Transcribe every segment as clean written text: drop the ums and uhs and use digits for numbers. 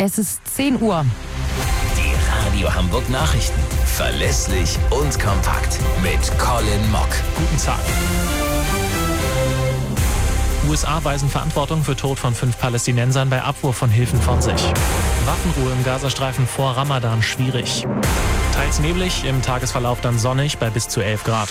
Es ist 10 Uhr. Die Radio Hamburg Nachrichten. Verlässlich und kompakt. Mit Colin Mock. Guten Tag. USA weisen Verantwortung für Tod von 5 Palästinensern bei Abwurf von Hilfen von sich. Waffenruhe im Gazastreifen vor Ramadan schwierig. Teils neblig, im Tagesverlauf dann sonnig bei bis zu 11 Grad.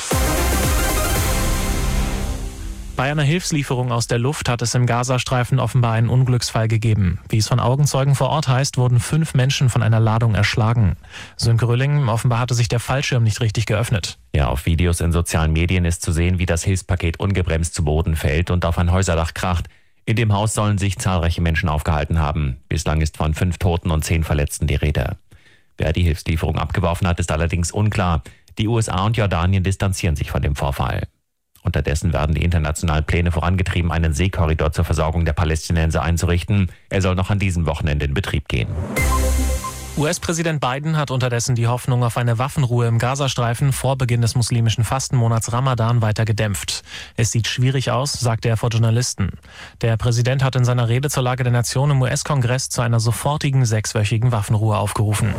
Bei einer Hilfslieferung aus der Luft hat es im Gazastreifen offenbar einen Unglücksfall gegeben. Wie es von Augenzeugen vor Ort heißt, wurden 5 Menschen von einer Ladung erschlagen. Sönke Rülling, offenbar hatte sich der Fallschirm nicht richtig geöffnet. Ja, auf Videos in sozialen Medien ist zu sehen, wie das Hilfspaket ungebremst zu Boden fällt und auf ein Häuserdach kracht. In dem Haus sollen sich zahlreiche Menschen aufgehalten haben. Bislang ist von 5 Toten und 10 Verletzten die Rede. Wer die Hilfslieferung abgeworfen hat, ist allerdings unklar. Die USA und Jordanien distanzieren sich von dem Vorfall. Unterdessen werden die internationalen Pläne vorangetrieben, einen Seekorridor zur Versorgung der Palästinenser einzurichten. Er soll noch an diesem Wochenende in Betrieb gehen. US-Präsident Biden hat unterdessen die Hoffnung auf eine Waffenruhe im Gazastreifen vor Beginn des muslimischen Fastenmonats Ramadan weiter gedämpft. Es sieht schwierig aus, sagte er vor Journalisten. Der Präsident hat in seiner Rede zur Lage der Nation im US-Kongress zu einer sofortigen 6-wöchigen Waffenruhe aufgerufen.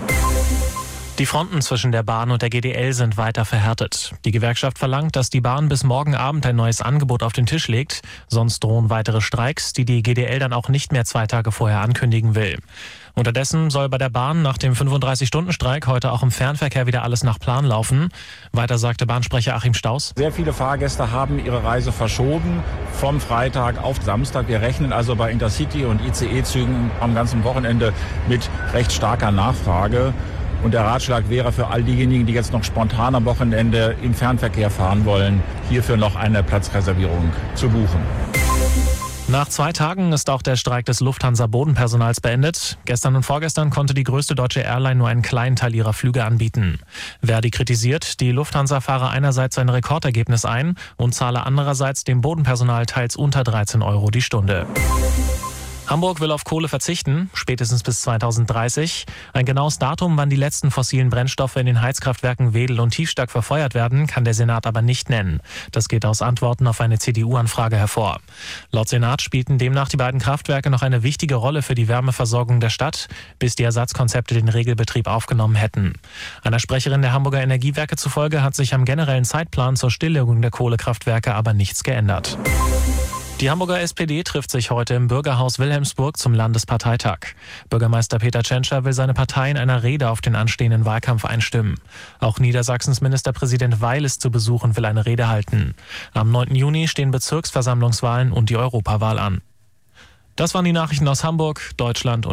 Die Fronten zwischen der Bahn und der GDL sind weiter verhärtet. Die Gewerkschaft verlangt, dass die Bahn bis morgen Abend ein neues Angebot auf den Tisch legt. Sonst drohen weitere Streiks, die die GDL dann auch nicht mehr 2 Tage vorher ankündigen will. Unterdessen soll bei der Bahn nach dem 35-Stunden-Streik heute auch im Fernverkehr wieder alles nach Plan laufen. Weiter sagte Bahnsprecher Achim Staus. Sehr viele Fahrgäste haben ihre Reise verschoben vom Freitag auf Samstag. Wir rechnen also bei Intercity- und ICE-Zügen am ganzen Wochenende mit recht starker Nachfrage. Und der Ratschlag wäre für all diejenigen, die jetzt noch spontan am Wochenende im Fernverkehr fahren wollen, hierfür noch eine Platzreservierung zu buchen. Nach 2 Tagen ist auch der Streik des Lufthansa-Bodenpersonals beendet. Gestern und vorgestern konnte die größte deutsche Airline nur einen kleinen Teil ihrer Flüge anbieten. Verdi kritisiert, die Lufthansa fahre einerseits ein Rekordergebnis ein und zahle andererseits dem Bodenpersonal teils unter 13 € die Stunde. Hamburg will auf Kohle verzichten, spätestens bis 2030. Ein genaues Datum, wann die letzten fossilen Brennstoffe in den Heizkraftwerken Wedel und Tiefstack verfeuert werden, kann der Senat aber nicht nennen. Das geht aus Antworten auf eine CDU-Anfrage hervor. Laut Senat spielten demnach die beiden Kraftwerke noch eine wichtige Rolle für die Wärmeversorgung der Stadt, bis die Ersatzkonzepte den Regelbetrieb aufgenommen hätten. Einer Sprecherin der Hamburger Energiewerke zufolge hat sich am generellen Zeitplan zur Stilllegung der Kohlekraftwerke aber nichts geändert. Die Hamburger SPD trifft sich heute im Bürgerhaus Wilhelmsburg zum Landesparteitag. Bürgermeister Peter Tschentscher will seine Partei in einer Rede auf den anstehenden Wahlkampf einstimmen. Auch Niedersachsens Ministerpräsident Weil ist zu Besuch und will eine Rede halten. Am 9. Juni stehen Bezirksversammlungswahlen und die Europawahl an. Das waren die Nachrichten aus Hamburg, Deutschland und